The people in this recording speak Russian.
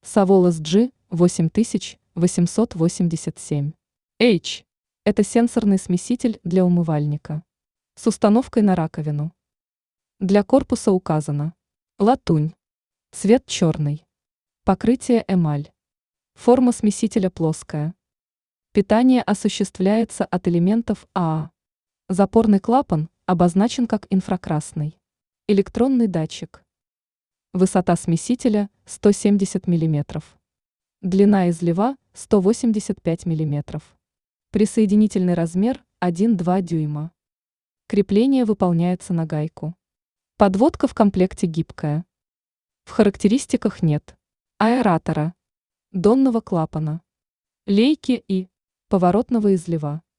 Savolus G 8887. H. Это сенсорный смеситель для умывальника. С установкой на раковину. Для корпуса указано: латунь. Цвет черный. Покрытие эмаль. Форма смесителя плоская. Питание осуществляется от элементов АА. Запорный клапан обозначен как инфракрасный. Электронный датчик. Высота смесителя 170 мм. Длина излива 185 мм. Присоединительный размер 1,2 дюйма. Крепление выполняется на гайку. Подводка в комплекте гибкая. В характеристиках нет аэратора, донного клапана, лейки и поворотного излива.